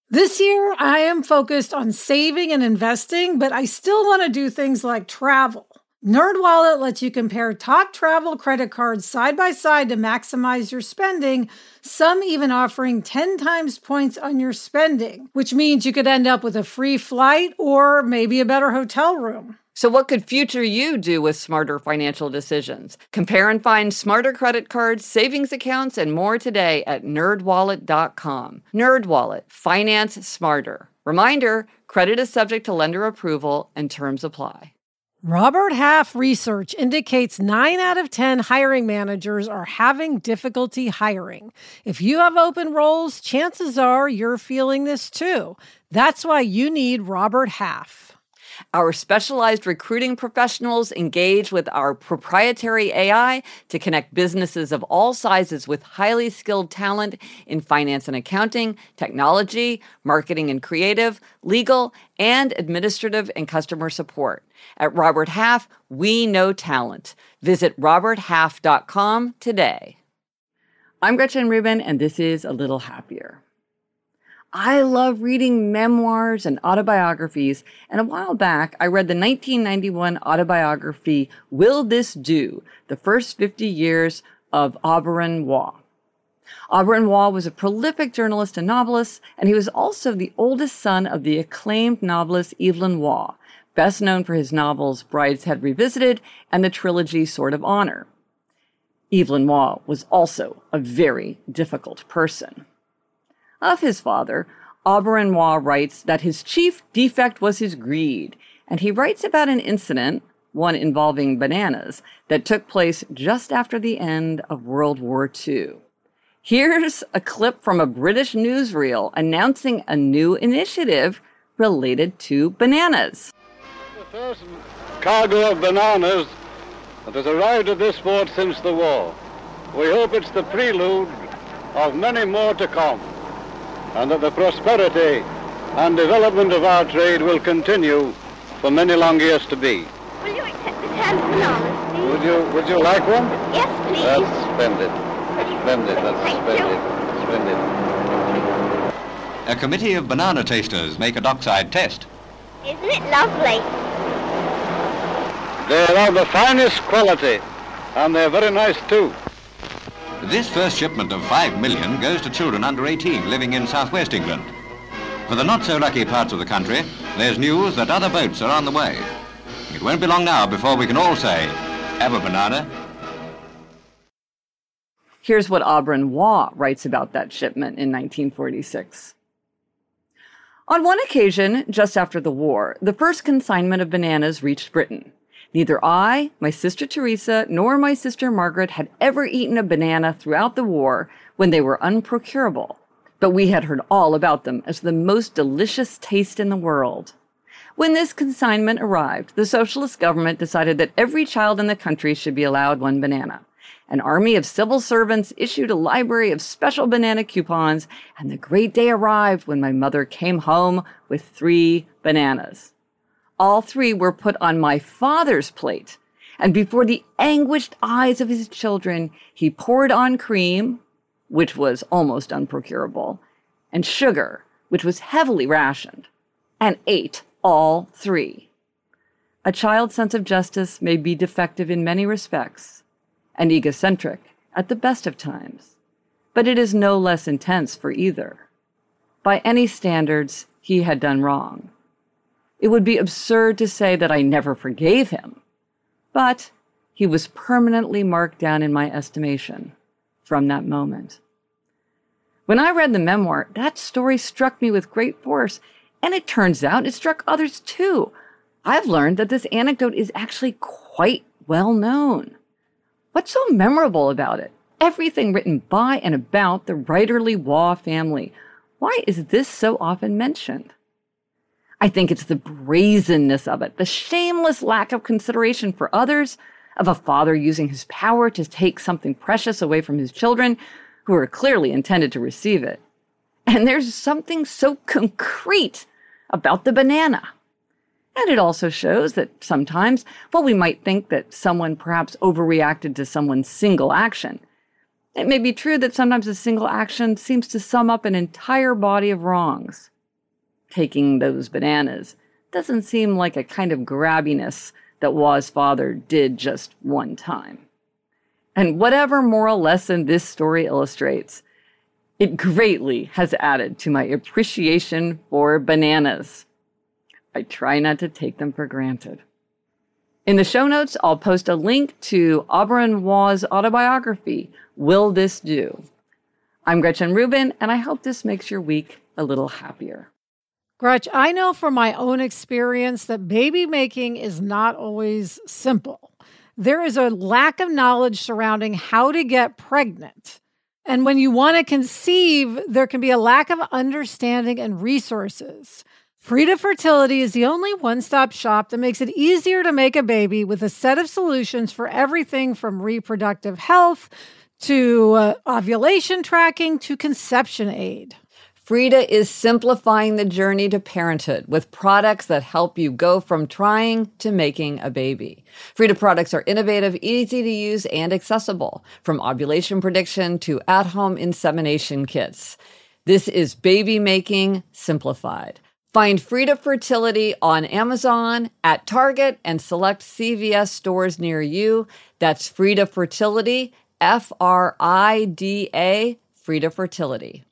This year, I am focused on saving and investing, but I still want to do things like travel. NerdWallet lets you compare top travel credit cards side by side to maximize your spending, some even offering 10 times points on your spending, which means you could end up with a free flight or maybe a better hotel room. So what could future you do with smarter financial decisions? Compare and find smarter credit cards, savings accounts, and more today at nerdwallet.com. NerdWallet. Finance smarter. Reminder, credit is subject to lender approval and terms apply. Robert Half research indicates 9 out of 10 hiring managers are having difficulty hiring. If you have open roles, chances are you're feeling this too. That's why you need Robert Half. Our specialized recruiting professionals engage with our proprietary AI to connect businesses of all sizes with highly skilled talent in finance and accounting, technology, marketing and creative, legal, and administrative and customer support. At Robert Half, we know talent. Visit roberthalf.com today. I'm Gretchen Rubin, and this is A Little Happier. I love reading memoirs and autobiographies, and a while back, I read the 1991 autobiography, Will This Do? The First 50 Years of Auberon Waugh. Auberon Waugh was a prolific journalist and novelist, and he was also the oldest son of the acclaimed novelist Evelyn Waugh, best known for his novels Brideshead Revisited and the trilogy Sword of Honor. Evelyn Waugh was also a very difficult person. Of his father, Auberon Waugh writes that his chief defect was his greed, and he writes about an incident, one involving bananas, that took place just after the end of World War II. Here's a clip from a British newsreel announcing a new initiative related to bananas. The first cargo of bananas that has arrived at this port since the war. We hope it's the prelude of many more to come, and that the prosperity and development of our trade will continue for many long years to be. Will you accept the 10 bananas, please? Would you like one? Yes, please. That's splendid. Splendid, that's Thank splendid. you. Splendid. A committee of banana tasters make a dockside test. Isn't it lovely? They're of the finest quality, and they're very nice too. This first shipment of 5 million goes to children under 18 living in southwest England. For the not-so-lucky parts of the country, there's news that other boats are on the way. It won't be long now before we can all say, have a banana. Here's what Auberon Waugh writes about that shipment in 1946. On one occasion, just after the war, the first consignment of bananas reached Britain. Neither I, my sister Teresa, nor my sister Margaret had ever eaten a banana throughout the war when they were unprocurable, but we had heard all about them as the most delicious taste in the world. When this consignment arrived, the socialist government decided that every child in the country should be allowed one banana. An army of civil servants issued a library of special banana coupons, and the great day arrived when my mother came home with 3 bananas. All 3 were put on my father's plate, and before the anguished eyes of his children, he poured on cream, which was almost unprocurable, and sugar, which was heavily rationed, and ate all 3. A child's sense of justice may be defective in many respects, and egocentric at the best of times, but it is no less intense for either. By any standards, he had done wrong. It would be absurd to say that I never forgave him, but he was permanently marked down in my estimation from that moment. When I read the memoir, that story struck me with great force, and it turns out it struck others too. I've learned that this anecdote is actually quite well known. What's so memorable about it? Everything written by and about the writerly Waugh family. Why is this so often mentioned? I think it's the brazenness of it, the shameless lack of consideration for others, of a father using his power to take something precious away from his children, who are clearly intended to receive it. And there's something so concrete about the banana. And it also shows that sometimes, while we might think that someone perhaps overreacted to someone's single action, it may be true that sometimes a single action seems to sum up an entire body of wrongs. taking those bananas doesn't seem like a kind of grabbiness that Waugh's father did just one time. And whatever moral lesson this story illustrates, it greatly has added to my appreciation for bananas. I try not to take them for granted. In the show notes, I'll post a link to Auberon Waugh's autobiography, Will This Do? I'm Gretchen Rubin, and I hope this makes your week a little happier. Gretch, I know from my own experience that baby making is not always simple. There is a lack of knowledge surrounding how to get pregnant. And when you want to conceive, there can be a lack of understanding and resources. Frida Fertility is the only one-stop shop that makes it easier to make a baby with a set of solutions for everything from reproductive health to ovulation tracking to conception aid. Frida is simplifying the journey to parenthood with products that help you go from trying to making a baby. Frida products are innovative, easy to use, and accessible, from ovulation prediction to at-home insemination kits. This is baby making simplified. Find Frida Fertility on Amazon, at Target, and select CVS stores near you. That's Frida Fertility, Frida, Frida Fertility.